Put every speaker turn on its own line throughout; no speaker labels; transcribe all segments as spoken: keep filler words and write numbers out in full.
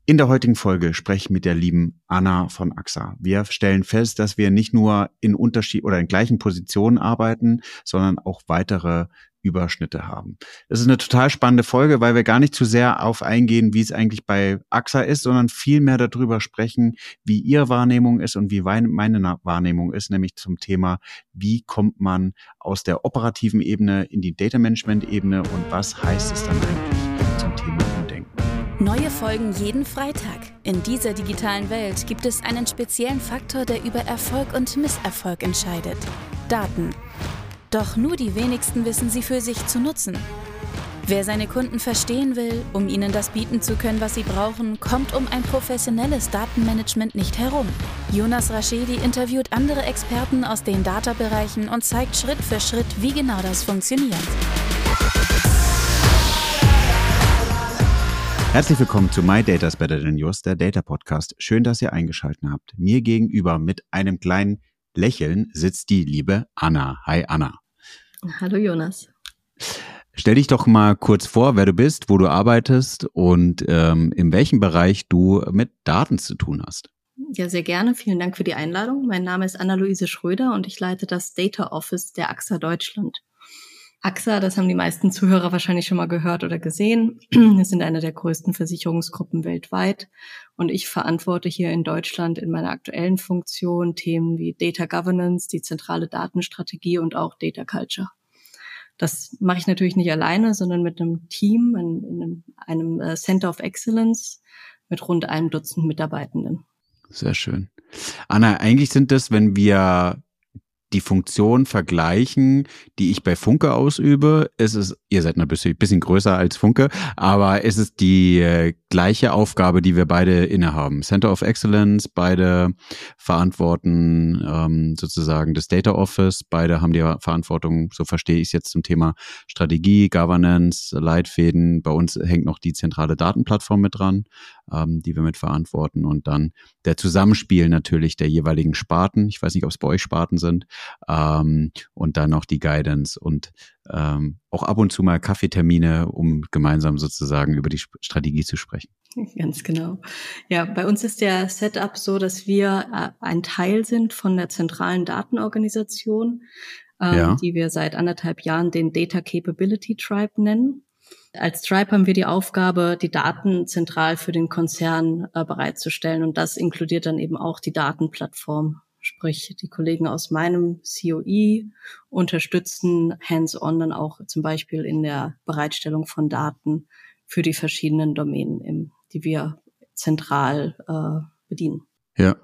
In der heutigen Folge spreche ich mit der lieben Anna von A X A. Wir stellen fest, dass wir nicht nur in Unterschied oder in gleichen Positionen arbeiten, sondern auch weitere Überschnitte haben. Das ist eine total spannende Folge, weil wir gar nicht zu sehr auf eingehen, wie es eigentlich bei A X A ist, sondern viel mehr darüber sprechen, wie ihre Wahrnehmung ist und wie meine Wahrnehmung ist, nämlich zum Thema, wie kommt man aus der operativen Ebene in die Data Management Ebene und was heißt es dann eigentlich zum Thema Umdenken.
Neue Folgen jeden Freitag. In dieser digitalen Welt gibt es einen speziellen Faktor, der über Erfolg und Misserfolg entscheidet. Daten. Doch nur die wenigsten wissen sie für sich zu nutzen. Wer seine Kunden verstehen will, um ihnen das bieten zu können, was sie brauchen, kommt um ein professionelles Datenmanagement nicht herum. Jonas Raschedi interviewt andere Experten aus den Data-Bereichen und zeigt Schritt für Schritt, wie genau das funktioniert.
Herzlich willkommen zu My Data is Better Than Yours, der Data Podcast. Schön, dass ihr eingeschaltet habt. Mir gegenüber mit einem kleinen Lächeln sitzt die liebe Anna. Hi Anna.
Hallo Jonas.
Stell dich doch mal kurz vor, wer du bist, wo du arbeitest und ähm, in welchem Bereich du mit Daten zu tun hast.
Ja, sehr gerne. Vielen Dank für die Einladung. Mein Name ist Anna-Luise Schröder und ich leite das Data Office der A X A Deutschland. A X A, das haben die meisten Zuhörer wahrscheinlich schon mal gehört oder gesehen. Wir sind eine der größten Versicherungsgruppen weltweit und ich verantworte hier in Deutschland in meiner aktuellen Funktion Themen wie Data Governance, die zentrale Datenstrategie und auch Data Culture. Das mache ich natürlich nicht alleine, sondern mit einem Team, in einem, einem Center of Excellence mit rund einem Dutzend Mitarbeitenden.
Sehr schön. Anna, eigentlich sind das, wenn wir die Funktion vergleichen, die ich bei Funke ausübe, ist es, ihr seid ein bisschen, bisschen größer als Funke, aber es ist die äh, gleiche Aufgabe, die wir beide innehaben. Center of Excellence, beide verantworten ähm, sozusagen das Data Office, beide haben die Verantwortung, so verstehe ich es jetzt, zum Thema Strategie, Governance, Leitfäden. Bei uns hängt noch die zentrale Datenplattform mit dran, ähm, die wir mit verantworten und dann der Zusammenspiel natürlich der jeweiligen Sparten. Ich weiß nicht, ob es bei euch Sparten sind. Ähm, und dann noch die Guidance und ähm, auch ab und zu mal Kaffeetermine, um gemeinsam sozusagen über die Strategie zu sprechen.
Ganz genau. Ja, bei uns ist der Setup so, dass wir äh, ein Teil sind von der zentralen Datenorganisation, ähm,
ja.
die wir seit anderthalb Jahren den Data Capability Tribe nennen. Als Tribe haben wir die Aufgabe, die Daten zentral für den Konzern äh, bereitzustellen und das inkludiert dann eben auch die Datenplattform. Sprich, die Kollegen aus meinem C O E unterstützen hands-on dann auch zum Beispiel in der Bereitstellung von Daten für die verschiedenen Domänen, im, die wir zentral äh, bedienen.
Ja.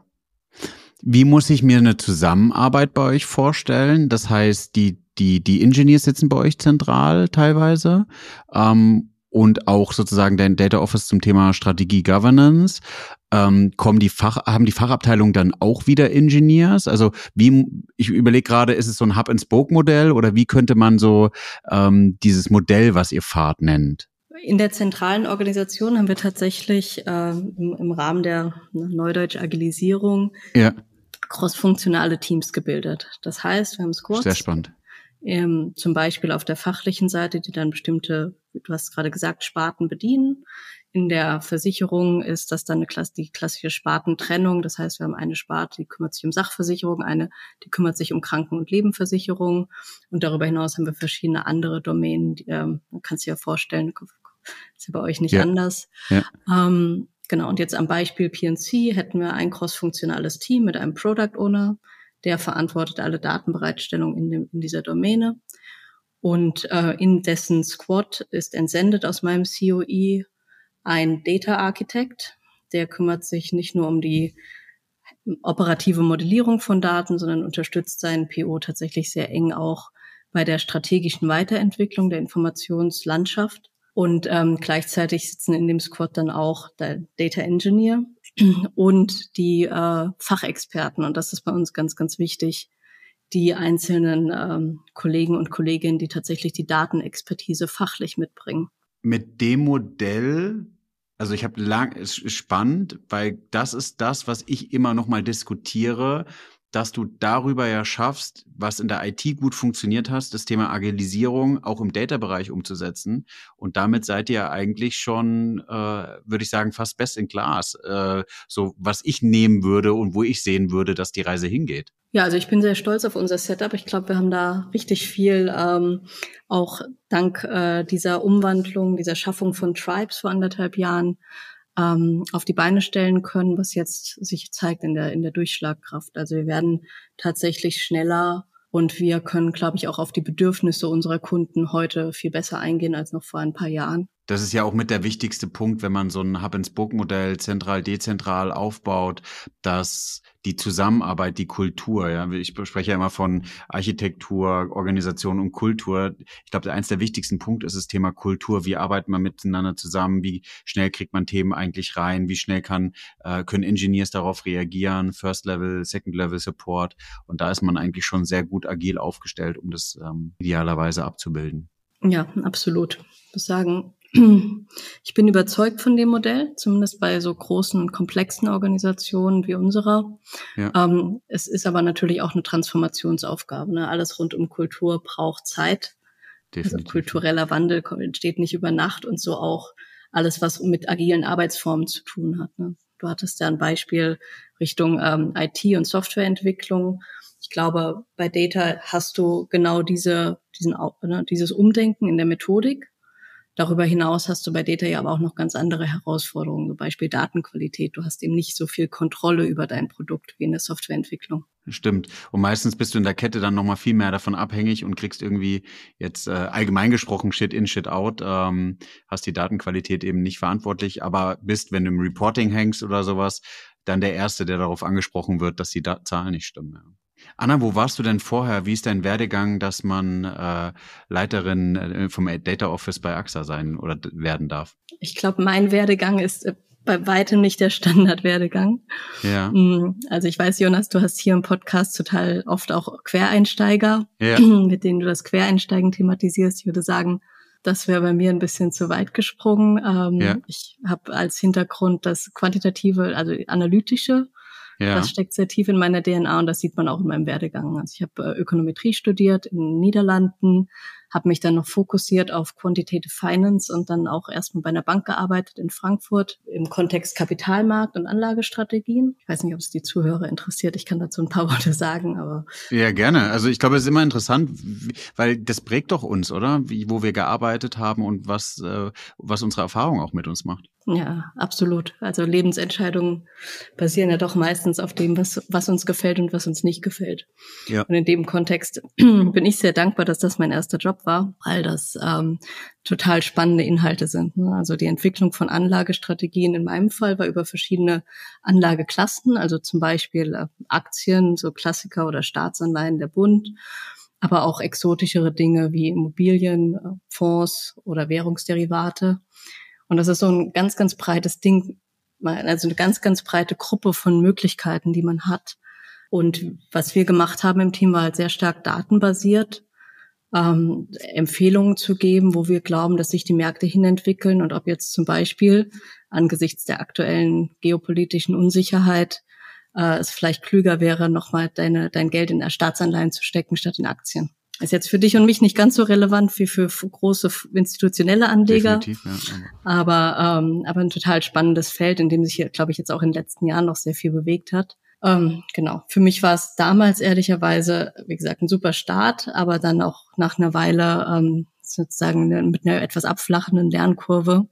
Wie muss ich mir eine Zusammenarbeit bei euch vorstellen? Das heißt, die die die Engineers sitzen bei euch zentral teilweise ähm, und auch sozusagen dein Data Office zum Thema Strategie Governance. Ähm, kommen die Fach, haben die Fachabteilungen dann auch wieder Engineers? Also wie, ich überlege gerade, ist es so ein Hub-and-Spoke-Modell oder wie könnte man so ähm, dieses Modell, was ihr fahrt, nennt?
In der zentralen Organisation haben wir tatsächlich äh, im, im Rahmen der Neudeutsch Agilisierung
ja.
crossfunktionale Teams gebildet. Das heißt, wir haben Squads.
Sehr spannend.
Ähm, zum Beispiel auf der fachlichen Seite, die dann bestimmte, du hast gerade gesagt, Sparten bedienen. In der Versicherung ist das dann eine Klasse, die klassische Spartentrennung. Das heißt, wir haben eine Sparte, die kümmert sich um Sachversicherung, eine, die kümmert sich um Kranken- und Lebensversicherung. Und darüber hinaus haben wir verschiedene andere Domänen. Die, ähm, man kann sich ja vorstellen, ist ja bei euch nicht
ja.
anders.
Ja.
Ähm, genau. Und jetzt am Beispiel P und C hätten wir ein crossfunktionales Team mit einem Product Owner, der verantwortet alle Datenbereitstellung in, dem, in dieser Domäne. Und äh, in dessen Squad ist entsendet aus meinem C O E ein Data Architect, der kümmert sich nicht nur um die operative Modellierung von Daten, sondern unterstützt seinen P O tatsächlich sehr eng auch bei der strategischen Weiterentwicklung der Informationslandschaft. Und ähm, gleichzeitig sitzen in dem Squad dann auch der Data Engineer und die äh, Fachexperten. Und das ist bei uns ganz, ganz wichtig, die einzelnen ähm, Kollegen und Kolleginnen, die tatsächlich die Datenexpertise fachlich mitbringen.
Mit dem Modell, also ich habe lang, ist spannend, weil das ist das, was ich immer noch mal diskutiere, dass du darüber ja schaffst, was in der I T gut funktioniert hast, das Thema Agilisierung auch im Data-Bereich umzusetzen. Und damit seid ihr eigentlich schon, äh, würde ich sagen, fast best in class. Äh, so was ich nehmen würde und wo ich sehen würde, dass die Reise hingeht.
Ja, also ich bin sehr stolz auf unser Setup. Ich glaube, wir haben da richtig viel, ähm, auch dank äh, dieser Umwandlung, dieser Schaffung von Tribes vor anderthalb Jahren, ähm, auf die Beine stellen können, was jetzt sich zeigt in der in der Durchschlagkraft. Also wir werden tatsächlich schneller und wir können, glaube ich, auch auf die Bedürfnisse unserer Kunden heute viel besser eingehen als noch vor ein paar Jahren.
Das ist ja auch mit der wichtigste Punkt, wenn man so ein Hub-and-Spoke-Modell zentral-dezentral aufbaut, dass die Zusammenarbeit, die Kultur, ja, ich spreche ja immer von Architektur, Organisation und Kultur. Ich glaube, eins der wichtigsten Punkte ist das Thema Kultur. Wie arbeitet man miteinander zusammen? Wie schnell kriegt man Themen eigentlich rein? Wie schnell kann, äh, können Engineers darauf reagieren? First Level, Second Level Support. Und da ist man eigentlich schon sehr gut agil aufgestellt, um das ähm, idealerweise abzubilden.
Ja, absolut. Ich muss sagen, ich bin überzeugt von dem Modell, zumindest bei so großen und komplexen Organisationen wie unserer. Ja. Ähm, es ist aber natürlich auch eine Transformationsaufgabe. Ne? Alles rund um Kultur braucht Zeit. Definitiv. Also kultureller Wandel entsteht nicht über Nacht und so auch alles, was mit agilen Arbeitsformen zu tun hat. Ne? Du hattest ja ein Beispiel Richtung ähm, I T und Softwareentwicklung. Ich glaube, bei Data hast du genau diese, diesen, ne, dieses Umdenken in der Methodik. Darüber hinaus hast du bei Data ja aber auch noch ganz andere Herausforderungen, zum Beispiel Datenqualität. Du hast eben nicht so viel Kontrolle über dein Produkt wie in der Softwareentwicklung.
Stimmt. Und meistens bist du in der Kette dann nochmal viel mehr davon abhängig und kriegst irgendwie jetzt äh, allgemein gesprochen Shit in, Shit out, ähm, hast die Datenqualität eben nicht verantwortlich, aber bist, wenn du im Reporting hängst oder sowas, dann der Erste, der darauf angesprochen wird, dass die da- Zahlen nicht stimmen. Ja. Anna, wo warst du denn vorher? Wie ist dein Werdegang, dass man äh, Leiterin äh, vom Data Office bei A X A sein oder d- werden darf?
Ich glaube, mein Werdegang ist äh, bei weitem nicht der Standardwerdegang.
Ja.
Also ich weiß, Jonas, du hast hier im Podcast total oft auch Quereinsteiger, ja. mit denen du das Quereinsteigen thematisierst. Ich würde sagen, das wäre bei mir ein bisschen zu weit gesprungen. Ähm, ja. Ich habe als Hintergrund das quantitative, also analytische. Ja. Das steckt sehr tief in meiner D N A und das sieht man auch in meinem Werdegang. Also ich habe äh, Ökonometrie studiert in den Niederlanden, habe mich dann noch fokussiert auf Quantitative Finance und dann auch erstmal bei einer Bank gearbeitet in Frankfurt im Kontext Kapitalmarkt und Anlagestrategien. Ich weiß nicht, ob es die Zuhörer interessiert. Ich kann dazu ein paar Worte sagen, aber...
Ja, gerne. Also ich glaube, es ist immer interessant, weil das prägt doch uns, oder? Wie, wo wir gearbeitet haben und was, äh, was unsere Erfahrung auch mit uns macht.
Ja, absolut. Also Lebensentscheidungen basieren ja doch meistens auf dem, was, was uns gefällt und was uns nicht gefällt. Ja. Und in dem Kontext bin ich sehr dankbar, dass das mein erster Job war, weil das ähm, total spannende Inhalte sind. Ne? Also die Entwicklung von Anlagestrategien in meinem Fall war über verschiedene Anlageklassen, also zum Beispiel äh, Aktien, so Klassiker oder Staatsanleihen der Bund, aber auch exotischere Dinge wie Immobilien, äh, Fonds oder Währungsderivate. Und das ist so ein ganz, ganz breites Ding, also eine ganz, ganz breite Gruppe von Möglichkeiten, die man hat. Und was wir gemacht haben im Team war halt sehr stark datenbasiert, ähm, Empfehlungen zu geben, wo wir glauben, dass sich die Märkte hinentwickeln und ob jetzt zum Beispiel angesichts der aktuellen geopolitischen Unsicherheit äh, es vielleicht klüger wäre, nochmal deine, dein Geld in Staatsanleihen zu stecken statt in Aktien. Ist jetzt für dich und mich nicht ganz so relevant wie für große institutionelle Anleger. Definitiv, ja. Aber, ähm, aber ein total spannendes Feld, in dem sich, glaube ich, jetzt auch in den letzten Jahren noch sehr viel bewegt hat. Ähm, genau. Für mich war es damals ehrlicherweise, wie gesagt, ein super Start, aber dann auch nach einer Weile ähm, sozusagen mit einer etwas abflachenden Lernkurve.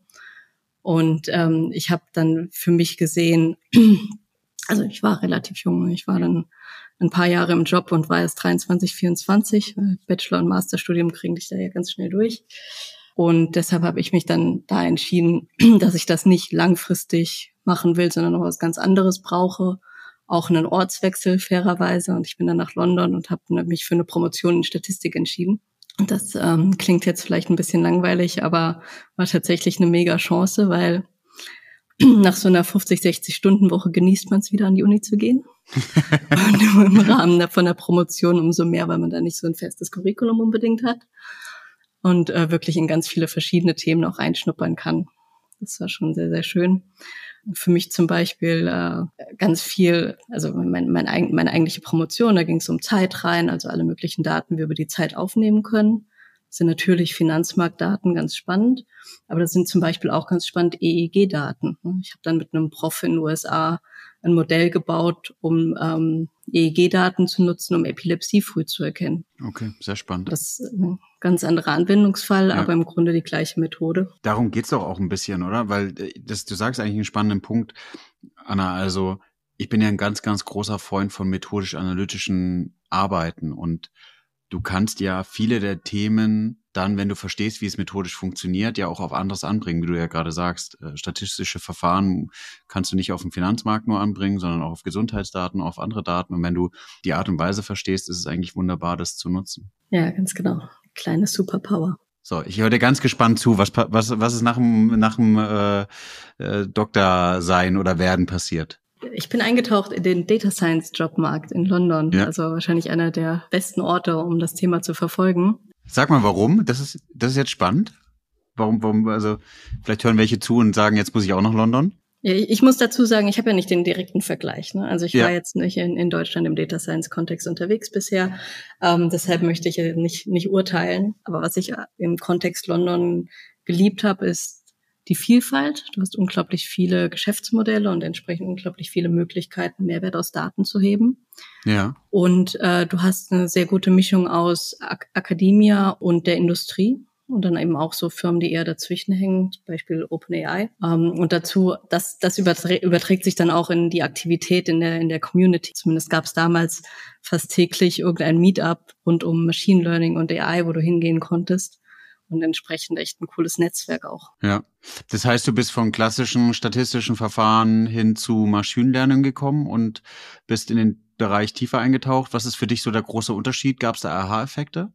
Und ähm, ich habe dann für mich gesehen, also ich war relativ jung, ich war dann ein paar Jahre im Job und war erst dreiundzwanzig, vierundzwanzig. Bachelor- und Masterstudium kriegen dich da ja ganz schnell durch. Und deshalb habe ich mich dann da entschieden, dass ich das nicht langfristig machen will, sondern noch was ganz anderes brauche. Auch einen Ortswechsel fairerweise. Und ich bin dann nach London und habe mich für eine Promotion in Statistik entschieden. Und das ähm, klingt jetzt vielleicht ein bisschen langweilig, aber war tatsächlich eine mega Chance, weil nach so einer fünfzig, sechzig Stunden Woche genießt man es wieder an die Uni zu gehen. Und im Rahmen von der Promotion umso mehr, weil man da nicht so ein festes Curriculum unbedingt hat. Und äh, wirklich in ganz viele verschiedene Themen auch reinschnuppern kann. Das war schon sehr, sehr schön. Für mich zum Beispiel äh, ganz viel, also mein, mein, meine eigentliche Promotion, da ging es um Zeit rein, also alle möglichen Daten, die wir über die Zeit aufnehmen können. Das sind natürlich Finanzmarktdaten, ganz spannend, aber das sind zum Beispiel auch ganz spannend E E G-Daten. Ich habe dann mit einem Prof in den U S A ein Modell gebaut, um ähm, E E G-Daten zu nutzen, um Epilepsie früh zu erkennen.
Okay, sehr spannend.
Das ist ein ganz anderer Anwendungsfall, ja. Aber im Grunde die gleiche Methode.
Darum geht's doch auch ein bisschen, oder? Weil das, du sagst eigentlich einen spannenden Punkt, Anna. Also ich bin ja ein ganz, ganz großer Freund von methodisch-analytischen Arbeiten und du kannst ja viele der Themen dann, wenn du verstehst, wie es methodisch funktioniert, ja auch auf anderes anbringen, wie du ja gerade sagst. Statistische Verfahren kannst du nicht auf den Finanzmarkt nur anbringen, sondern auch auf Gesundheitsdaten, auf andere Daten. Und wenn du die Art und Weise verstehst, ist es eigentlich wunderbar, das zu nutzen.
Ja, ganz genau. Kleine Superpower.
So, ich höre dir ganz gespannt zu, was was was ist nach dem nach dem äh, äh, Doktor sein oder werden passiert.
Ich bin eingetaucht in den Data Science Jobmarkt in London, ja. Also wahrscheinlich einer der besten Orte, um das Thema zu verfolgen.
Sag mal, warum? Das ist das ist jetzt spannend. Warum warum also vielleicht hören welche zu und sagen, jetzt muss ich auch nach London?
Ja, ich muss dazu sagen, ich habe ja nicht den direkten Vergleich. Ne? Also ich ja. war jetzt nicht in, in Deutschland im Data Science Kontext unterwegs bisher. Ähm, deshalb möchte ich nicht nicht urteilen. Aber was ich im Kontext London geliebt habe, ist die Vielfalt. Du hast unglaublich viele Geschäftsmodelle und entsprechend unglaublich viele Möglichkeiten, Mehrwert aus Daten zu heben.
Ja.
Und äh, du hast eine sehr gute Mischung aus Ak- Akademia und der Industrie. Und dann eben auch so Firmen, die eher dazwischen hängen, zum Beispiel OpenAI. Ähm, und dazu, das, das überträ- überträgt sich dann auch in die Aktivität in der, in der Community. Zumindest gab es damals fast täglich irgendein Meetup rund um Machine Learning und A I, wo du hingehen konntest. Und entsprechend echt ein cooles Netzwerk auch.
Ja, das heißt, du bist von klassischen statistischen Verfahren hin zu Machine Learning gekommen und bist in den Bereich tiefer eingetaucht. Was ist für dich so der große Unterschied? Gab es da Aha-Effekte?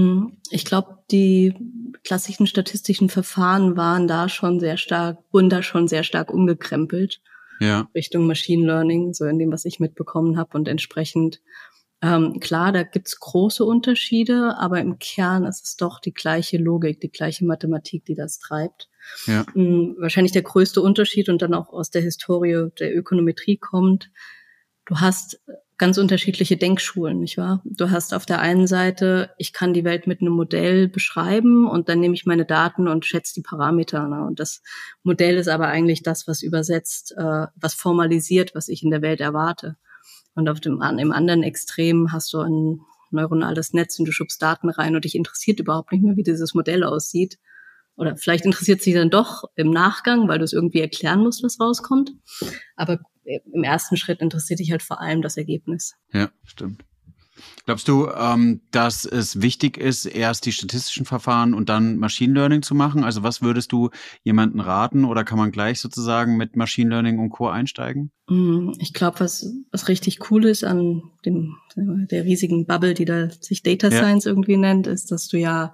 Ich glaube, die klassischen statistischen Verfahren waren da schon sehr stark, wurden da schon sehr stark umgekrempelt. Ja. Richtung Machine Learning, so in dem, was ich mitbekommen habe. Und entsprechend, ähm, klar, da gibt's große Unterschiede, aber im Kern ist es doch die gleiche Logik, die gleiche Mathematik, die das treibt. Ja. Ähm, wahrscheinlich der größte Unterschied und dann auch aus der Historie der Ökonometrie kommt. Du hast ganz unterschiedliche Denkschulen, nicht wahr? Du hast auf der einen Seite, ich kann die Welt mit einem Modell beschreiben und dann nehme ich meine Daten und schätze die Parameter. Ne? Und das Modell ist aber eigentlich das, was übersetzt, äh, was formalisiert, was ich in der Welt erwarte. Und auf dem im anderen Extrem hast du ein neuronales Netz und du schubst Daten rein und dich interessiert überhaupt nicht mehr, wie dieses Modell aussieht. Oder vielleicht interessiert es dich dann doch im Nachgang, weil du es irgendwie erklären musst, was rauskommt. Aber im ersten Schritt interessiert dich halt vor allem das Ergebnis.
Ja, stimmt. Glaubst du, ähm, dass es wichtig ist, erst die statistischen Verfahren und dann Machine Learning zu machen? Also was würdest du jemandem raten oder kann man gleich sozusagen mit Machine Learning und Co. einsteigen?
Ich glaube, was was richtig cool ist an dem der riesigen Bubble, die da sich Data Science ja. irgendwie nennt, ist, dass du ja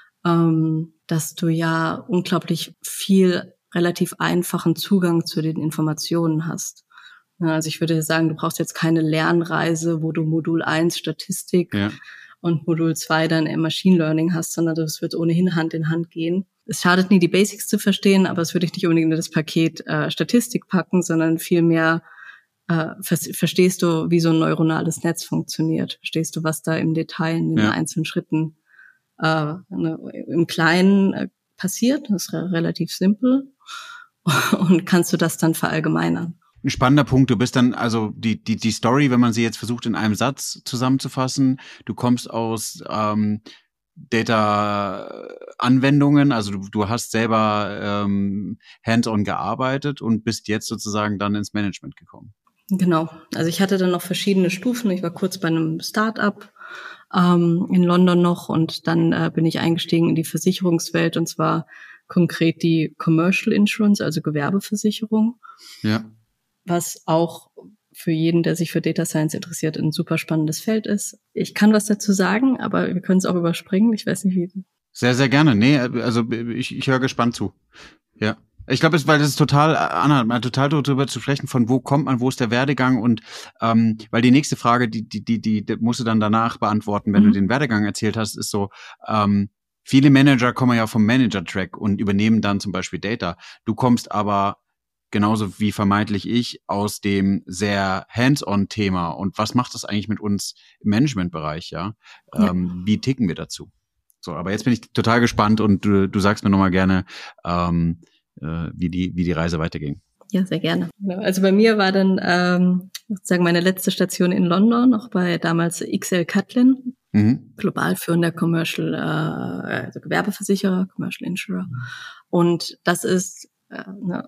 ähm, dass du ja unglaublich viel relativ einfachen Zugang zu den Informationen hast. Also ich würde sagen, du brauchst jetzt keine Lernreise, wo du Modul eins Statistik ja. und Modul zwei dann Machine Learning hast, sondern das wird ohnehin Hand in Hand gehen. Es schadet nie, die Basics zu verstehen, aber es würde ich nicht unbedingt in das Paket äh, Statistik packen, sondern vielmehr äh, ver- verstehst du, wie so ein neuronales Netz funktioniert. Verstehst du, was da im Detail in den ja. einzelnen Schritten äh, ne, im Kleinen äh, passiert. Das ist re- relativ simpel. Und kannst du das dann verallgemeinern.
Ein spannender Punkt. Du bist dann, also die die die Story, wenn man sie jetzt versucht in einem Satz zusammenzufassen, du kommst aus ähm, Data-Anwendungen, also du, du hast selber ähm, hands-on gearbeitet und bist jetzt sozusagen dann ins Management gekommen.
Genau. Also ich hatte dann noch verschiedene Stufen. Ich war kurz bei einem Start-up ähm, in London noch und dann äh, bin ich eingestiegen in die Versicherungswelt und zwar konkret die Commercial Insurance, also Gewerbeversicherung. Ja. Was auch für jeden, der sich für Data Science interessiert, ein super spannendes Feld ist. Ich kann was dazu sagen, aber wir können es auch überspringen. Ich weiß nicht, wie.
Sehr, sehr gerne. Nee, also ich, ich höre gespannt zu. Ja. Ich glaube, weil das ist total, Anna, mal total darüber zu sprechen, von wo kommt man, wo ist der Werdegang und ähm, weil die nächste Frage, die die die die, die musst du dann danach beantworten, wenn mhm. du den Werdegang erzählt hast, ist so, ähm, viele Manager kommen ja vom Manager-Track und übernehmen dann zum Beispiel Data. Du kommst aber genauso wie vermeintlich ich, aus dem sehr hands-on-Thema. Und was macht das eigentlich mit uns im Managementbereich, ja?
Ja.
Ähm, wie ticken wir dazu? So, aber jetzt bin ich total gespannt und du, du sagst mir nochmal gerne, ähm, äh, wie die, wie die Reise weiterging.
Ja, sehr gerne. Also bei mir war dann ähm, sozusagen meine letzte Station in London, auch bei damals X L Catlin, mhm. global führender Commercial, äh, also Gewerbeversicherer, Commercial Insurer. Und das ist äh,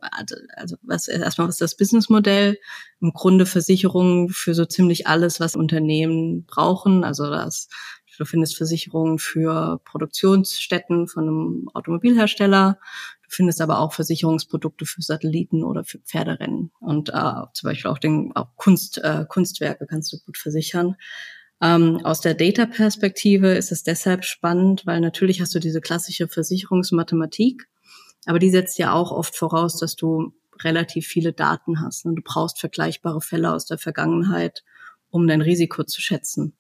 also was erstmal was ist das Businessmodell? Im Grunde Versicherungen für so ziemlich alles, was Unternehmen brauchen. Also das du findest Versicherungen für Produktionsstätten von einem Automobilhersteller. Du findest aber auch Versicherungsprodukte für Satelliten oder für Pferderennen. Und äh, zum Beispiel auch, den, auch Kunst, äh, Kunstwerke kannst du gut versichern. Ähm, aus der Data-Perspektive ist es deshalb spannend, weil natürlich hast du diese klassische Versicherungsmathematik, aber die setzt ja auch oft voraus, dass du relativ viele Daten hast. Und du brauchst vergleichbare Fälle aus der Vergangenheit, um dein Risiko zu schätzen.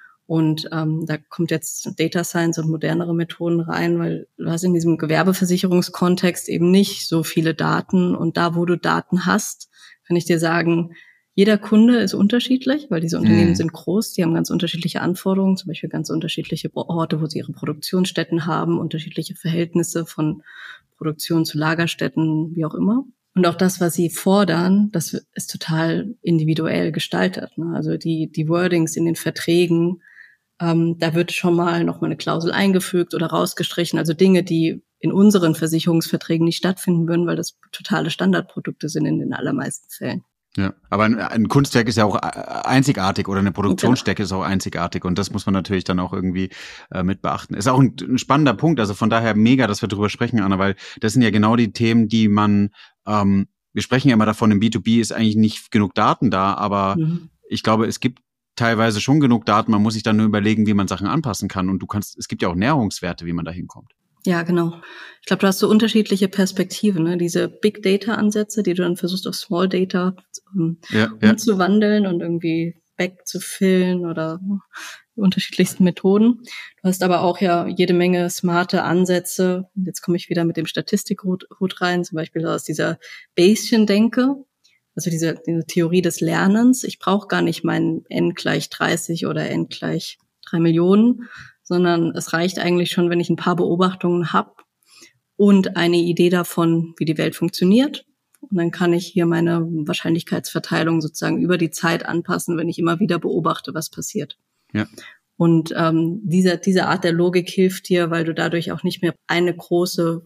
Und ähm, da kommt jetzt Data Science und modernere Methoden rein, weil du hast in diesem Gewerbeversicherungskontext eben nicht so viele Daten. Und da, wo du Daten hast, kann ich dir sagen, jeder Kunde ist unterschiedlich, weil diese Unternehmen mhm. sind groß, die haben ganz unterschiedliche Anforderungen, zum Beispiel ganz unterschiedliche Orte, wo sie ihre Produktionsstätten haben, unterschiedliche Verhältnisse von Produktion zu Lagerstätten, wie auch immer. Und auch das, was sie fordern, das ist total individuell gestaltet. Ne? Also die, die Wordings in den Verträgen, ähm, da wird schon mal noch mal eine Klausel eingefügt oder rausgestrichen. Also Dinge, die in unseren Versicherungsverträgen nicht stattfinden würden, weil das totale Standardprodukte sind in den allermeisten Fällen.
Ja, aber ein, ein Kunstwerk ist ja auch einzigartig oder eine Produktionsstätte ist auch einzigartig und das muss man natürlich dann auch irgendwie äh, mit beachten. Ist auch ein, ein spannender Punkt, also von daher mega, dass wir drüber sprechen, Anna, weil das sind ja genau die Themen, die man, ähm, wir sprechen ja immer davon, im B zwei B ist eigentlich nicht genug Daten da, aber mhm. ich glaube, es gibt teilweise schon genug Daten, man muss sich dann nur überlegen, wie man Sachen anpassen kann und du kannst, es gibt ja auch Näherungswerte, wie man da hinkommt.
Ja, genau. Ich glaube, du hast so unterschiedliche Perspektiven, ne? Diese Big Data Ansätze, die du dann versuchst auf Small Data um, ja, ja. umzuwandeln und irgendwie backzufüllen oder die unterschiedlichsten Methoden. Du hast aber auch ja jede Menge smarte Ansätze. Und jetzt komme ich wieder mit dem Statistikhut rein, zum Beispiel aus dieser Bayesian-Denke, also diese, diese Theorie des Lernens. Ich brauche gar nicht mein n gleich dreißig oder n gleich drei Millionen, sondern es reicht eigentlich schon, wenn ich ein paar Beobachtungen habe und eine Idee davon, wie die Welt funktioniert. Und dann kann ich hier meine Wahrscheinlichkeitsverteilung sozusagen über die Zeit anpassen, wenn ich immer wieder beobachte, was passiert. Ja. Und ähm, diese, diese Art der Logik hilft dir, weil du dadurch auch nicht mehr eine große,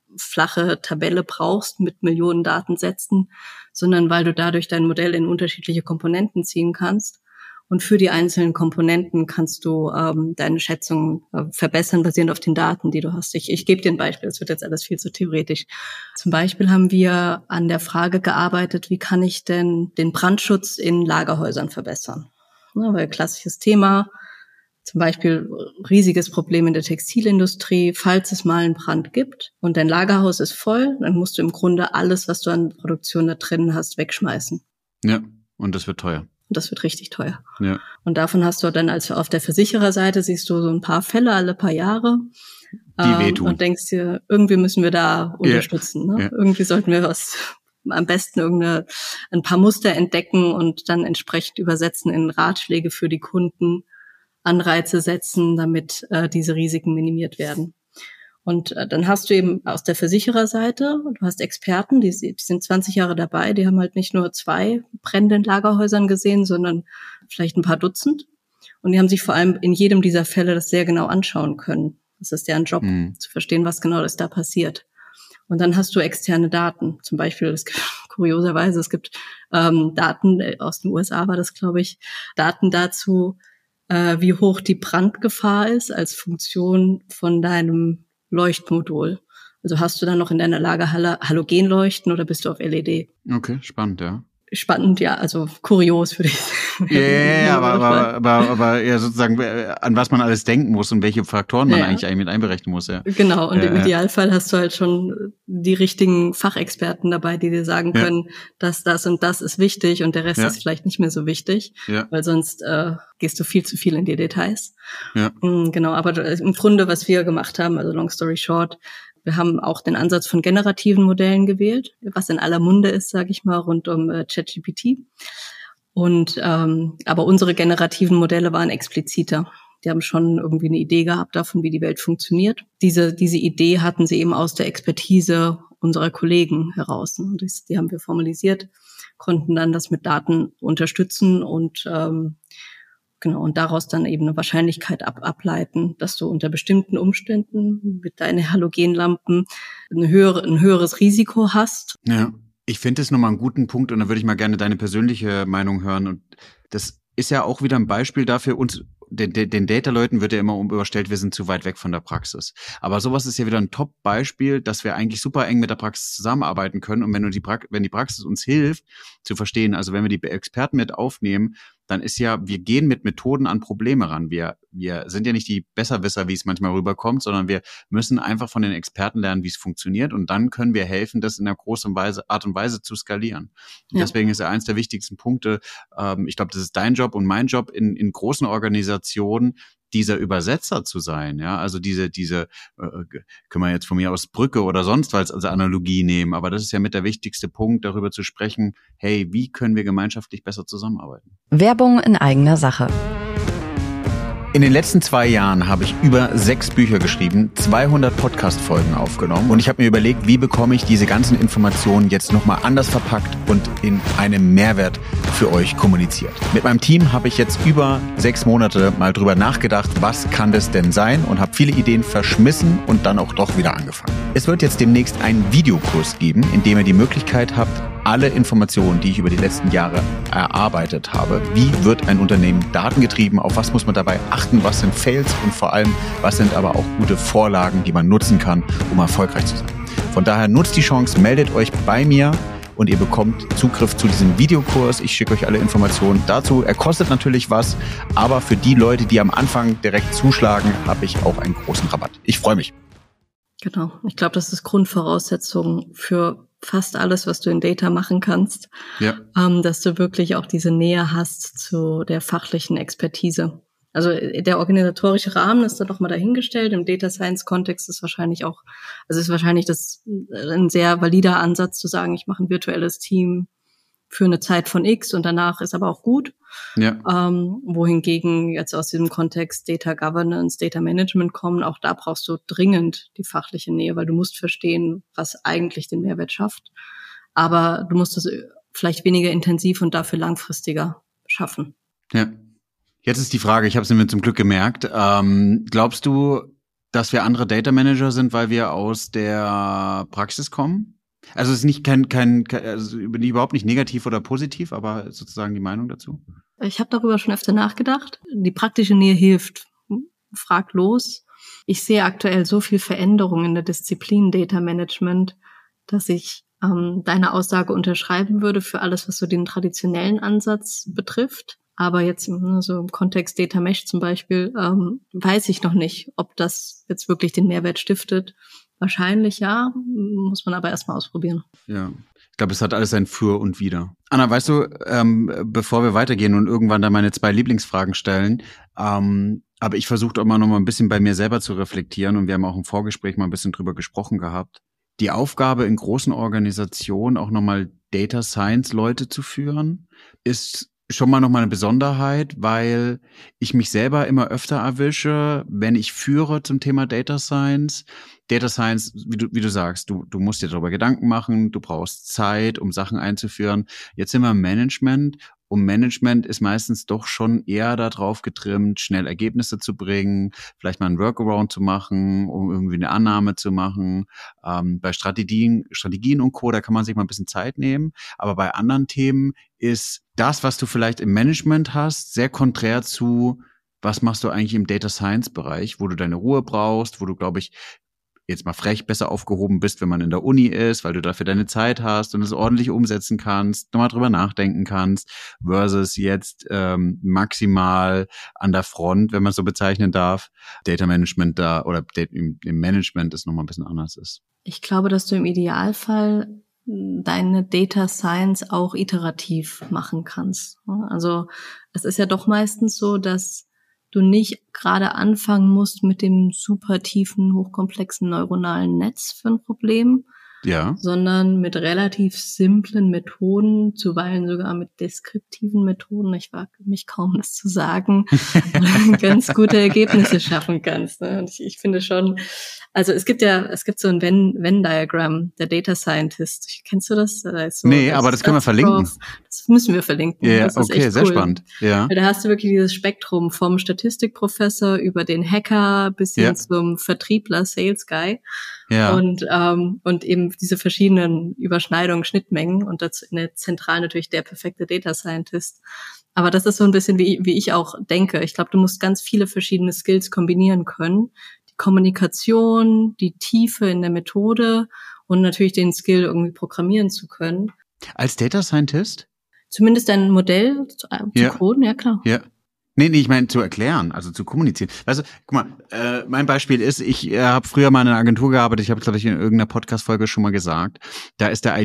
flache Tabelle brauchst mit Millionen Datensätzen, sondern weil du dadurch dein Modell in unterschiedliche Komponenten ziehen kannst. Und für die einzelnen Komponenten kannst du ähm, deine Schätzung äh, verbessern, basierend auf den Daten, die du hast. Ich, ich gebe dir ein Beispiel, das wird jetzt alles viel zu theoretisch. Zum Beispiel haben wir an der Frage gearbeitet, wie kann ich denn den Brandschutz in Lagerhäusern verbessern? Ja, weil klassisches Thema, zum Beispiel riesiges Problem in der Textilindustrie, falls es mal einen Brand gibt und dein Lagerhaus ist voll, dann musst du im Grunde alles, was du an Produktion da drin hast, wegschmeißen.
Ja, und das wird teuer.
Und das wird richtig teuer.
Ja.
Und davon hast du dann als auf der Versichererseite siehst du so ein paar Fälle alle paar Jahre.
Die ähm, wehtun.
Und denkst dir, irgendwie müssen wir da unterstützen. Ja. Ne? Ja. Irgendwie sollten wir was, am besten irgendeine, ein paar Muster entdecken und dann entsprechend übersetzen in Ratschläge für die Kunden, Anreize setzen, damit äh, diese Risiken minimiert werden. Und äh, dann hast du eben aus der Versichererseite, du hast Experten, die, die sind zwanzig Jahre dabei, die haben halt nicht nur zwei Brände in Lagerhäusern gesehen, sondern vielleicht ein paar Dutzend. Und die haben sich vor allem in jedem dieser Fälle das sehr genau anschauen können. Das ist deren Job, mhm. zu verstehen, was genau ist da passiert. Und dann hast du externe Daten. Zum Beispiel, es gibt kurioserweise, es gibt ähm, Daten, aus den U S A war das, glaube ich, Daten dazu, äh, wie hoch die Brandgefahr ist als Funktion von deinem Leuchtmodul. Also hast du dann noch in deiner Lagerhalle Halogenleuchten oder bist du auf L E D?
Okay, spannend, ja.
Spannend, ja, also kurios für dich.
Ja, yeah, yeah, aber, aber, aber, aber ja, sozusagen, an was man alles denken muss und welche Faktoren man ja. eigentlich mit einberechnen muss, ja.
Genau, und
ja,
im Idealfall hast du halt schon die richtigen Fachexperten dabei, die dir sagen
ja.
können, dass das und das ist wichtig und der Rest
ja.
ist vielleicht nicht mehr so wichtig,
ja.
weil sonst äh, gehst du viel zu viel in die Details.
Ja.
Genau, aber im Grunde, was wir gemacht haben, also long story short, Wir haben auch den Ansatz von generativen Modellen gewählt, was in aller Munde ist, sage ich mal, rund um äh, ChatGPT. Und ähm, aber unsere generativen Modelle waren expliziter. Die haben schon irgendwie eine Idee gehabt davon, wie die Welt funktioniert. Diese diese Idee hatten sie eben aus der Expertise unserer Kollegen heraus. Und das, die haben wir formalisiert, konnten dann das mit Daten unterstützen und ähm, genau und daraus dann eben eine Wahrscheinlichkeit ab, ableiten, dass du unter bestimmten Umständen mit deinen Halogenlampen eine höhere, ein höheres Risiko hast.
Ja, ich finde das nochmal einen guten Punkt und da würde ich mal gerne deine persönliche Meinung hören. Und das ist ja auch wieder ein Beispiel dafür, uns Den, den Data-Leuten wird ja immer überstellt, wir sind zu weit weg von der Praxis. Aber sowas ist ja wieder ein Top-Beispiel, dass wir eigentlich super eng mit der Praxis zusammenarbeiten können. Und wenn, du die pra- wenn die Praxis uns hilft, zu verstehen, also wenn wir die Experten mit aufnehmen, dann ist ja, wir gehen mit Methoden an Probleme ran. Wir, wir sind ja nicht die Besserwisser, wie es manchmal rüberkommt, sondern wir müssen einfach von den Experten lernen, wie es funktioniert. Und dann können wir helfen, das in einer großen Weise, Art und Weise zu skalieren. Und ja. Deswegen ist ja eins der wichtigsten Punkte, ähm, ich glaube, das ist dein Job und mein Job in, in großen Organisationen, dieser Übersetzer zu sein, ja, also diese, diese, äh, können wir jetzt von mir aus Brücke oder sonst was als Analogie nehmen, aber das ist ja mit der wichtigste Punkt, darüber zu sprechen, hey, wie können wir gemeinschaftlich besser zusammenarbeiten?
Werbung in eigener Sache.
In den letzten zwei Jahren habe ich über sechs Bücher geschrieben, zweihundert Podcast-Folgen aufgenommen und ich habe mir überlegt, wie bekomme ich diese ganzen Informationen jetzt nochmal anders verpackt und in einem Mehrwert für euch kommuniziert. Mit meinem Team habe ich jetzt über sechs Monate mal drüber nachgedacht, was kann das denn sein und habe viele Ideen verschmissen und dann auch doch wieder angefangen. Es wird jetzt demnächst einen Videokurs geben, in dem ihr die Möglichkeit habt, alle Informationen, die ich über die letzten Jahre erarbeitet habe. Wie wird ein Unternehmen datengetrieben? Auf was muss man dabei achten? Was sind Fails? Und vor allem, was sind aber auch gute Vorlagen, die man nutzen kann, um erfolgreich zu sein? Von daher nutzt die Chance, meldet euch bei mir und ihr bekommt Zugriff zu diesem Videokurs. Ich schicke euch alle Informationen dazu. Er kostet natürlich was, aber für die Leute, die am Anfang direkt zuschlagen, habe ich auch einen großen Rabatt. Ich freue mich.
Genau. Ich glaube, das ist Grundvoraussetzung für fast alles, was du in Data machen kannst, ja. ähm, dass du wirklich auch diese Nähe hast zu der fachlichen Expertise. Also der organisatorische Rahmen ist da doch mal dahingestellt. Im Data Science Kontext ist wahrscheinlich auch, also ist wahrscheinlich das ein sehr valider Ansatz zu sagen, ich mache ein virtuelles Team für eine Zeit von X und danach ist aber auch gut. Ja. Ähm, wohingegen jetzt aus diesem Kontext Data Governance, Data Management kommen, auch da brauchst du dringend die fachliche Nähe, weil du musst verstehen, was eigentlich den Mehrwert schafft. Aber du musst es vielleicht weniger intensiv und dafür langfristiger schaffen.
Ja. Jetzt ist die Frage, ich habe es mir zum Glück gemerkt, ähm, glaubst du, dass wir andere Data Manager sind, weil wir aus der Praxis kommen? Also es ist nicht kein, kein, kein also überhaupt nicht negativ oder positiv, aber sozusagen die Meinung dazu?
Ich habe darüber schon öfter nachgedacht. Die praktische Nähe hilft. Frag los. Ich sehe aktuell so viel Veränderung in der Disziplin Data Management, dass ich ähm, deine Aussage unterschreiben würde für alles, was so den traditionellen Ansatz betrifft. Aber jetzt so im Kontext Data Mesh zum Beispiel ähm, weiß ich noch nicht, ob das jetzt wirklich den Mehrwert stiftet. Wahrscheinlich ja, muss man aber erstmal ausprobieren.
Ja, ich glaube, es hat alles ein Für und Wider. Anna, weißt du, ähm, bevor wir weitergehen und irgendwann dann meine zwei Lieblingsfragen stellen, ähm, aber ich versuche auch mal noch mal ein bisschen bei mir selber zu reflektieren und wir haben auch im Vorgespräch mal ein bisschen drüber gesprochen gehabt. Die Aufgabe in großen Organisationen, auch nochmal Data Science Leute zu führen, ist schon mal nochmal eine Besonderheit, weil ich mich selber immer öfter erwische, wenn ich führe zum Thema Data Science. Data Science, wie du, wie du sagst, du, du musst dir darüber Gedanken machen, du brauchst Zeit, um Sachen einzuführen. Jetzt sind wir im Management und Management ist meistens doch schon eher darauf getrimmt, schnell Ergebnisse zu bringen, vielleicht mal einen Workaround zu machen, um irgendwie eine Annahme zu machen. Ähm, bei Strategien, Strategien und Co., da kann man sich mal ein bisschen Zeit nehmen. Aber bei anderen Themen ist das, was du vielleicht im Management hast, sehr konträr zu, was machst du eigentlich im Data Science Bereich, wo du deine Ruhe brauchst, wo du, glaube ich, jetzt mal frech besser aufgehoben bist, wenn man in der Uni ist, weil du dafür deine Zeit hast und es ordentlich umsetzen kannst, nochmal drüber nachdenken kannst, versus jetzt ähm, maximal an der Front, wenn man es so bezeichnen darf, Data Management da oder im, im Management ist nochmal ein bisschen anders ist.
Ich glaube, dass du im Idealfall deine Data Science auch iterativ machen kannst. Also es ist ja doch meistens so, dass du nicht gerade anfangen musst mit dem super tiefen, hochkomplexen neuronalen Netz für ein Problem,
ja,
sondern mit relativ simplen Methoden, zuweilen sogar mit deskriptiven Methoden, ich wage mich kaum, das zu sagen, ganz gute Ergebnisse schaffen kannst. Ne? Und ich, ich finde schon, also es gibt ja, es gibt so ein Venn-Diagramm, der Data Scientist. Kennst du das? Da ist so,
nee, aber das können wir verlinken.
Das müssen wir verlinken.
Ja,
das ist
okay,
echt
sehr
cool.
spannend. Ja.
Weil da hast du wirklich dieses Spektrum vom Statistikprofessor über den Hacker bis hin
Ja.
zum Vertriebler, Sales Guy.
Ja.
Und, ähm, und eben diese verschiedenen Überschneidungen, Schnittmengen und dazu in der Zentral natürlich der perfekte Data Scientist. Aber das ist so ein bisschen, wie, wie ich auch denke. Ich glaube, du musst ganz viele verschiedene Skills kombinieren können. Die Kommunikation, die Tiefe in der Methode und natürlich den Skill, irgendwie programmieren zu können.
Als Data Scientist?
Zumindest ein Modell zu, äh, zu
Ja.
coden, ja klar.
Ja. Nee, nee, ich meine zu erklären, also zu kommunizieren. Also, guck mal, äh, mein Beispiel ist, ich äh, habe früher mal in einer Agentur gearbeitet, ich habe, glaube ich, in irgendeiner Podcast-Folge schon mal gesagt, da ist der I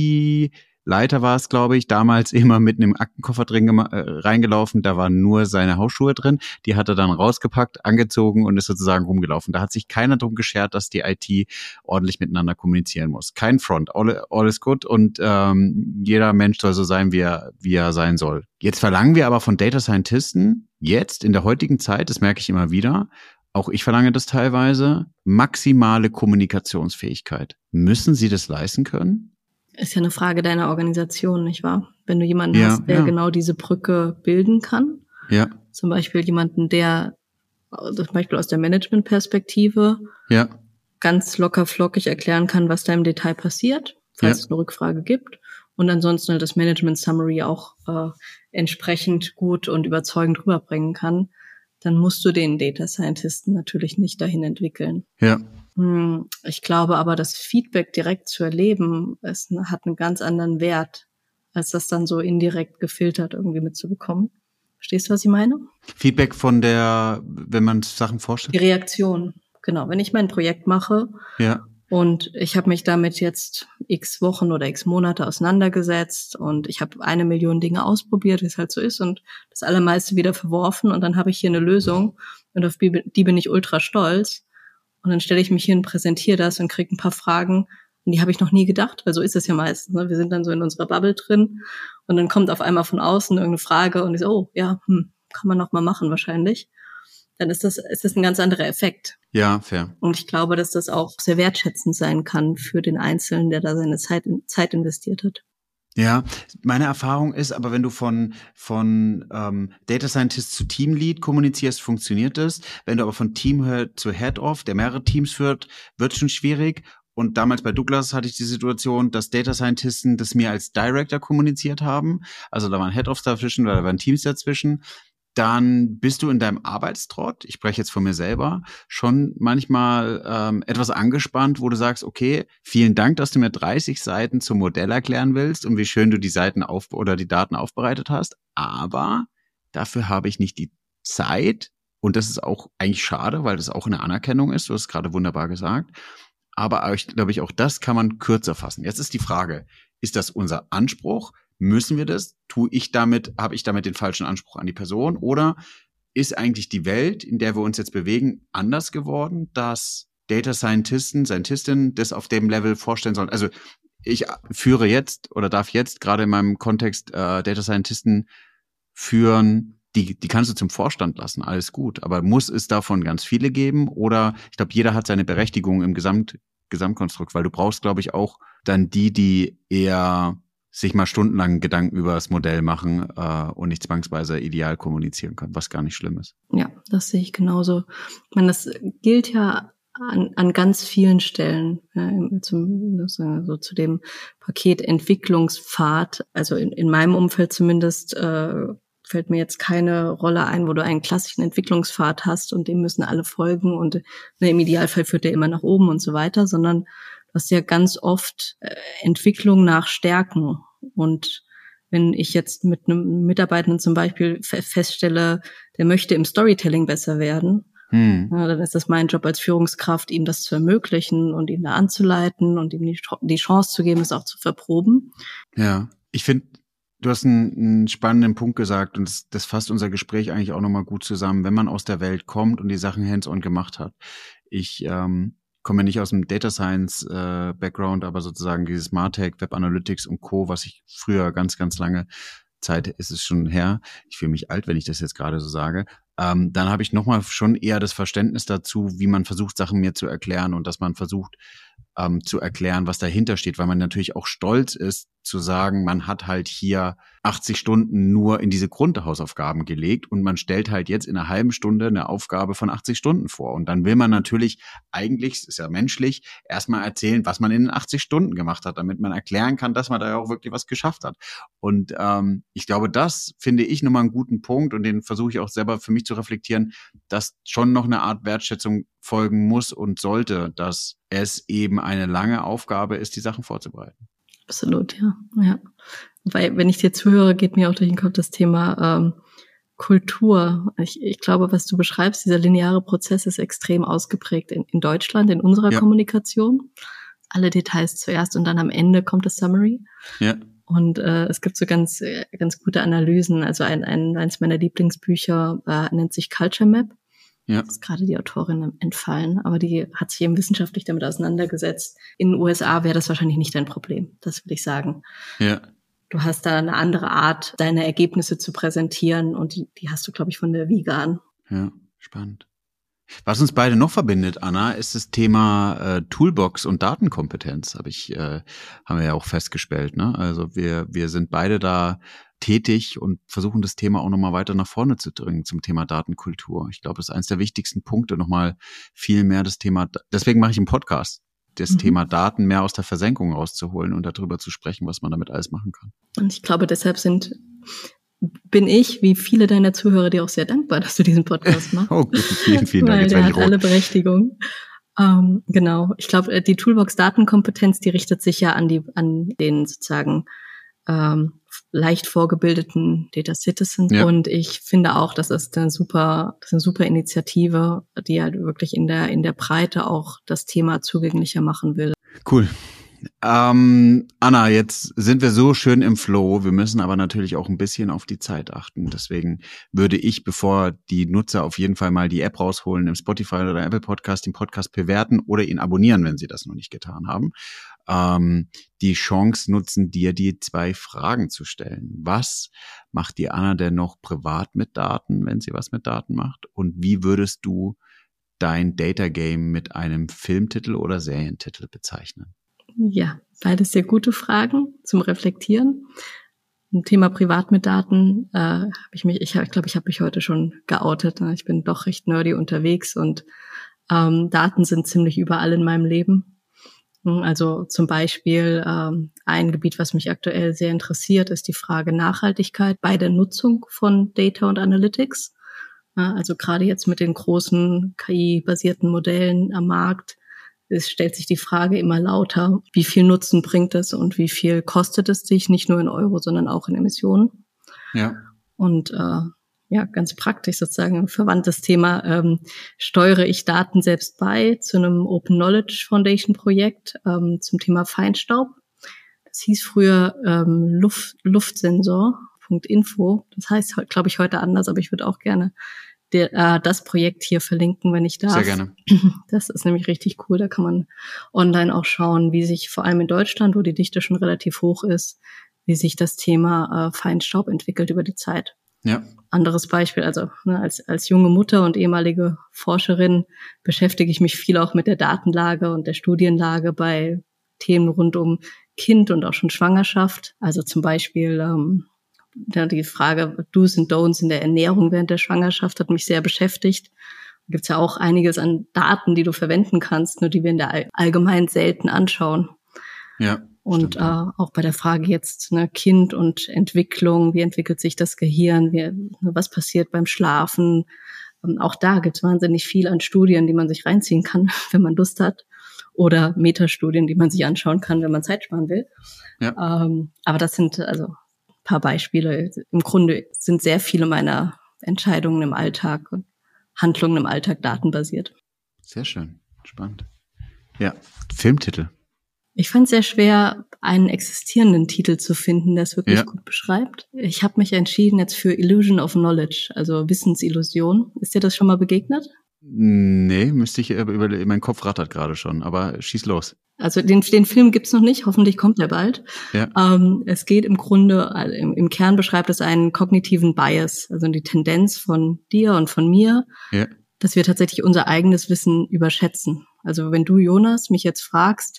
T-Leiter war es, glaube ich, damals immer mit einem Aktenkoffer drin gema- äh, reingelaufen, da waren nur seine Hausschuhe drin, die hat er dann rausgepackt, angezogen und ist sozusagen rumgelaufen. Da hat sich keiner drum geschert, dass die I T ordentlich miteinander kommunizieren muss. Kein Front, all, all is good und ähm, jeder Mensch soll so sein, wie er, wie er sein soll. Jetzt verlangen wir aber von Data Scientisten, jetzt in der heutigen Zeit, das merke ich immer wieder, auch ich verlange das teilweise, maximale Kommunikationsfähigkeit. Müssen sie das leisten können?
Ist ja eine Frage deiner Organisation, nicht wahr? Wenn du jemanden
Ja,
hast, der
ja.
genau diese Brücke bilden kann,
Ja,
zum Beispiel jemanden, der zum Beispiel aus der Managementperspektive
ja,
ganz locker flockig erklären kann, was da im Detail passiert, falls
Ja.
es eine Rückfrage gibt. Und ansonsten halt das Management Summary auch äh, entsprechend gut und überzeugend rüberbringen kann, dann musst du den Data Scientisten natürlich nicht dahin entwickeln.
ja.
Hm, ich glaube aber, das Feedback direkt zu erleben, es hat einen ganz anderen Wert, als das dann so indirekt gefiltert irgendwie mitzubekommen. Verstehst du, was ich meine?
Feedback von der, wenn man Sachen vorstellt?
Die Reaktion. Genau, wenn ich mein Projekt mache
Ja,
und ich habe mich damit jetzt x Wochen oder x Monate auseinandergesetzt und ich habe eine Million Dinge ausprobiert, wie es halt so ist, und das Allermeiste wieder verworfen und dann habe ich hier eine Lösung und auf die die bin ich ultra stolz. Und dann stelle ich mich hin, präsentiere das und kriege ein paar Fragen, an die habe ich noch nie gedacht, weil so ist es ja meistens. Ne? Wir sind dann so in unserer Bubble drin und dann kommt auf einmal von außen irgendeine Frage und ich so, oh ja, hm, kann man noch mal machen wahrscheinlich. Dann ist das, ist das ein ganz anderer Effekt.
ja, fair.
Und ich glaube, dass das auch sehr wertschätzend sein kann für den Einzelnen, der da seine Zeit, Zeit investiert hat.
Ja, meine Erfahrung ist, aber wenn du von von ähm, Data Scientist zu Teamlead kommunizierst, funktioniert das. Wenn du aber von Team zu Head-Off, der mehrere Teams führt, wird schon schwierig. Und damals bei Douglas hatte ich die Situation, dass Data Scientisten das mir als Director kommuniziert haben. Also da waren Head-Offs dazwischen, da waren Teams dazwischen. Dann bist du in deinem Arbeitstrott, ich spreche jetzt von mir selber, schon manchmal ähm, etwas angespannt, wo du sagst, okay, vielen Dank, dass du mir dreißig Seiten zum Modell erklären willst und wie schön du die Seiten auf oder die Daten aufbereitet hast, aber dafür habe ich nicht die Zeit und das ist auch eigentlich schade, weil das auch eine Anerkennung ist, du hast es gerade wunderbar gesagt, aber ich glaube, ich auch das kann man kürzer fassen. Jetzt ist die Frage, ist das unser Anspruch? Müssen wir das? Tue ich damit, habe ich damit den falschen Anspruch an die Person? Oder ist eigentlich die Welt, in der wir uns jetzt bewegen, anders geworden, dass Data Scientisten, Scientistinnen das auf dem Level vorstellen sollen? Also ich führe jetzt oder darf jetzt gerade in meinem Kontext äh, Data Scientisten führen, die, die kannst du zum Vorstand lassen, alles gut. Aber muss es davon ganz viele geben? Oder ich glaube, jeder hat seine Berechtigung im Gesamt, Gesamtkonstrukt, weil du brauchst, glaube ich, auch dann die, die eher sich mal stundenlang Gedanken über das Modell machen äh, und nicht zwangsweise ideal kommunizieren können, was gar nicht schlimm ist.
Ja, das sehe ich genauso. Ich meine, das gilt ja an, an ganz vielen Stellen, ja, zum, so zu dem Paket Entwicklungspfad. Also in, in meinem Umfeld zumindest äh, fällt mir jetzt keine Rolle ein, wo du einen klassischen Entwicklungspfad hast und dem müssen alle folgen und ne, im Idealfall führt der immer nach oben und so weiter, sondern du hast ja ganz oft äh, Entwicklung nach Stärken. Und wenn ich jetzt mit einem Mitarbeitenden zum Beispiel fe- feststelle, der möchte im Storytelling besser werden, hm. ja, dann ist das mein Job als Führungskraft, ihm das zu ermöglichen und ihn da anzuleiten und ihm die, die Chance zu geben, es auch zu verproben.
Ja, ich finde, Du hast einen, einen spannenden Punkt gesagt und das, das fasst unser Gespräch eigentlich auch nochmal gut zusammen, wenn man aus der Welt kommt und die Sachen hands-on gemacht hat. Ich ähm, komme nicht aus dem Data Science äh, Background, aber sozusagen dieses MarTech, Web Analytics und Co., was ich früher ganz, ganz lange Zeit ist es schon her. Ich fühle mich alt, wenn ich das jetzt gerade so sage. Ähm, dann habe ich nochmal schon eher das Verständnis dazu, wie man versucht, Sachen mir zu erklären und dass man versucht, ähm, zu erklären, was dahinter steht, weil man natürlich auch stolz ist, zu sagen, man hat halt hier achtzig Stunden nur in diese Grundhausaufgaben gelegt und man stellt halt jetzt in einer halben Stunde eine Aufgabe von achtzig Stunden vor. Und dann will man natürlich eigentlich, es ist ja menschlich, erstmal erzählen, was man in den achtzig Stunden gemacht hat, damit man erklären kann, dass man da auch wirklich was geschafft hat. Und ähm, ich glaube, das finde ich nochmal einen guten Punkt und den versuche ich auch selber für mich zu reflektieren, dass schon noch eine Art Wertschätzung folgen muss und sollte, dass es eben eine lange Aufgabe ist, die Sachen vorzubereiten.
Absolut, ja. ja. Weil, wenn ich dir zuhöre, geht mir auch durch den Kopf das Thema ähm, Kultur. Ich, ich glaube, was du beschreibst, dieser lineare Prozess ist extrem ausgeprägt in, in Deutschland, in unserer ja. Kommunikation. Alle Details zuerst und dann am Ende kommt das Summary. Ja. Und äh, es gibt so ganz ganz gute Analysen. Also ein, ein eins meiner Lieblingsbücher äh, nennt sich Culture Map. Ja. Das ist gerade die Autorin entfallen, aber die hat sich eben wissenschaftlich damit auseinandergesetzt. In den U S A wäre das wahrscheinlich nicht dein Problem, das will ich sagen. Ja. Du hast da eine andere Art, deine Ergebnisse zu präsentieren und die, die hast du, glaube ich, von der Wiege an.
Ja, spannend. Was uns beide noch verbindet, Anna, ist das Thema äh, Toolbox und Datenkompetenz, habe ich, äh, haben wir ja auch festgestellt, ne? Also wir wir sind beide da tätig und versuchen das Thema auch nochmal weiter nach vorne zu bringen zum Thema Datenkultur. Ich glaube, das ist eines der wichtigsten Punkte, nochmal viel mehr das Thema, deswegen mache ich einen Podcast, das mhm. Thema Daten mehr aus der Versenkung rauszuholen und darüber zu sprechen, was man damit alles machen kann.
Und ich glaube, deshalb sind bin ich, wie viele deiner Zuhörer, dir auch sehr dankbar, dass du diesen Podcast machst. Oh, vielen, vielen Dank. Weil der hat alle Berechtigung. Ähm, genau. Ich glaube, die Toolbox Datenkompetenz, die richtet sich ja an die, an den sozusagen ähm, leicht vorgebildeten Data Citizens. Ja. Und ich finde auch, das ist eine super, das ist eine super Initiative, die halt wirklich in der, in der Breite auch das Thema zugänglicher machen will.
Cool. Ähm, Anna, jetzt sind wir so schön im Flow. Wir müssen aber natürlich auch ein bisschen auf die Zeit achten. Deswegen würde ich, bevor die Nutzer auf jeden Fall mal die App rausholen, im Spotify oder Apple Podcast, den Podcast bewerten oder ihn abonnieren, wenn sie das noch nicht getan haben, ähm, die Chance nutzen, dir die zwei Fragen zu stellen. Was macht die Anna denn noch privat mit Daten, wenn sie was mit Daten macht? Und wie würdest du dein Data Game mit einem Filmtitel oder Serientitel bezeichnen?
Ja, beides sehr gute Fragen zum Reflektieren. Im Thema privat mit Daten äh, habe ich mich, ich, ich glaube, ich habe mich heute schon geoutet. Ne? Ich bin doch recht nerdy unterwegs und ähm, Daten sind ziemlich überall in meinem Leben. Also zum Beispiel ähm, ein Gebiet, was mich aktuell sehr interessiert, ist die Frage Nachhaltigkeit bei der Nutzung von Data und Analytics. Ja, also gerade jetzt mit den großen K I-basierten Modellen am Markt, es stellt sich die Frage immer lauter, wie viel Nutzen bringt es und wie viel kostet es sich, nicht nur in Euro, sondern auch in Emissionen. Ja. Und äh, ja, ganz praktisch sozusagen ein verwandtes Thema, ähm, steuere ich Daten selbst bei zu einem Open Knowledge Foundation Projekt ähm, zum Thema Feinstaub. Das hieß früher ähm, Luft, Luftsensor Punkt info. Das heißt, glaube ich, heute anders, aber ich würde auch gerne Der, äh, das Projekt hier verlinken, wenn ich darf.
Sehr gerne.
Das ist nämlich richtig cool. Da kann man online auch schauen, wie sich vor allem in Deutschland, wo die Dichte schon relativ hoch ist, wie sich das Thema äh, Feinstaub entwickelt über die Zeit. Ja. Anderes Beispiel, also ne, als als junge Mutter und ehemalige Forscherin beschäftige ich mich viel auch mit der Datenlage und der Studienlage bei Themen rund um Kind und auch schon Schwangerschaft. Also zum Beispiel ähm, Ja, die Frage Do's und Don'ts in der Ernährung während der Schwangerschaft hat mich sehr beschäftigt. Da gibt's ja auch einiges an Daten, die du verwenden kannst, nur die wir in der All- allgemein selten anschauen. Ja. Und äh, auch bei der Frage jetzt ne, Kind und Entwicklung, wie entwickelt sich das Gehirn, wie, was passiert beim Schlafen. Ähm, auch da gibt's wahnsinnig viel an Studien, die man sich reinziehen kann, wenn man Lust hat. Oder Metastudien, die man sich anschauen kann, wenn man Zeit sparen will. Ja. Ähm, aber das sind also paar Beispiele. Im Grunde sind sehr viele meiner Entscheidungen im Alltag und Handlungen im Alltag datenbasiert.
Sehr schön, spannend. Ja, Filmtitel.
Ich fand es sehr schwer, einen existierenden Titel zu finden, der es wirklich
ja.
gut beschreibt. Ich habe mich entschieden jetzt für Illusion of Knowledge, also Wissensillusion. Ist dir das schon mal begegnet?
Nee, müsste ich über, mein Kopf rattert gerade schon, aber schieß los.
Also den, den Film gibt's noch nicht, hoffentlich kommt er bald.
Ja.
Ähm, es geht im Grunde, also im, im Kern beschreibt es einen kognitiven Bias, also die Tendenz von dir und von mir,
ja.
dass wir tatsächlich unser eigenes Wissen überschätzen. Also wenn du, Jonas, mich jetzt fragst,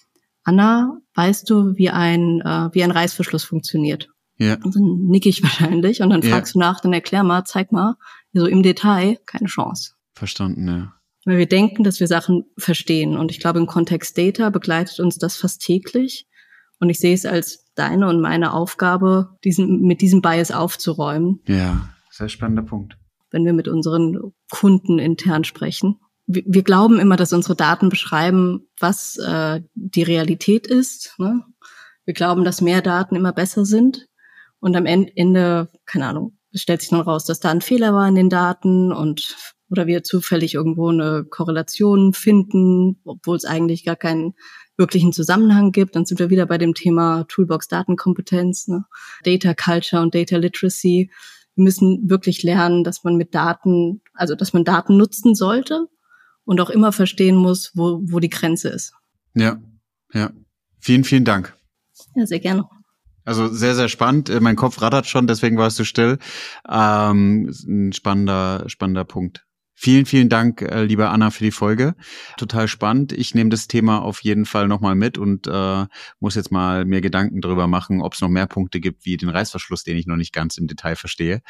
Anna, weißt du, wie ein äh, wie ein Reißverschluss funktioniert?
Ja.
Und dann nicke ich wahrscheinlich und dann
ja.
fragst du nach, dann erklär mal, zeig mal, so im Detail, keine Chance.
Verstanden, ja.
Weil wir denken, dass wir Sachen verstehen. Und ich glaube, im Kontext Data begleitet uns das fast täglich. Und ich sehe es als deine und meine Aufgabe, diesen, mit diesem Bias aufzuräumen.
Ja, sehr spannender Punkt.
Wenn wir mit unseren Kunden intern sprechen. Wir, wir glauben immer, dass unsere Daten beschreiben, was äh, die Realität ist. Ne? Wir glauben, dass mehr Daten immer besser sind. Und am Ende, keine Ahnung, es stellt sich dann raus, dass da ein Fehler war in den Daten und oder wir zufällig irgendwo eine Korrelation finden, obwohl es eigentlich gar keinen wirklichen Zusammenhang gibt. Dann sind wir wieder bei dem Thema Toolbox Datenkompetenz, ne? Data Culture und Data Literacy. Wir müssen wirklich lernen, dass man mit Daten, also dass man Daten nutzen sollte und auch immer verstehen muss, wo, wo die Grenze ist.
Ja, ja. Vielen, vielen Dank.
Ja, sehr gerne.
Also sehr, sehr spannend. Mein Kopf rattert schon, deswegen warst du still. Ähm, ein spannender, spannender Punkt. Vielen, vielen Dank, äh, liebe Anna, für die Folge. Total spannend. Ich nehme das Thema auf jeden Fall nochmal mit und äh, muss jetzt mal mir Gedanken darüber machen, ob es noch mehr Punkte gibt, wie den Reißverschluss, den ich noch nicht ganz im Detail verstehe.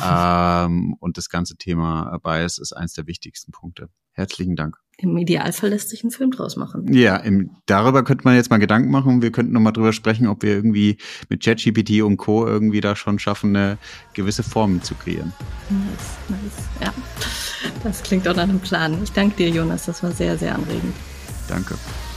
ähm, und das ganze Thema Bias ist eins der wichtigsten Punkte. Herzlichen Dank.
Im Idealfall lässt sich ein Film draus machen.
Ja, im, darüber könnte man jetzt mal Gedanken machen. Wir könnten nochmal drüber sprechen, ob wir irgendwie mit ChatGPT und Co. irgendwie da schon schaffen, eine gewisse Form zu kreieren.
Nice, nice. Ja, das klingt auch nach einem Plan. Ich danke dir, Jonas. Das war sehr, sehr anregend.
Danke.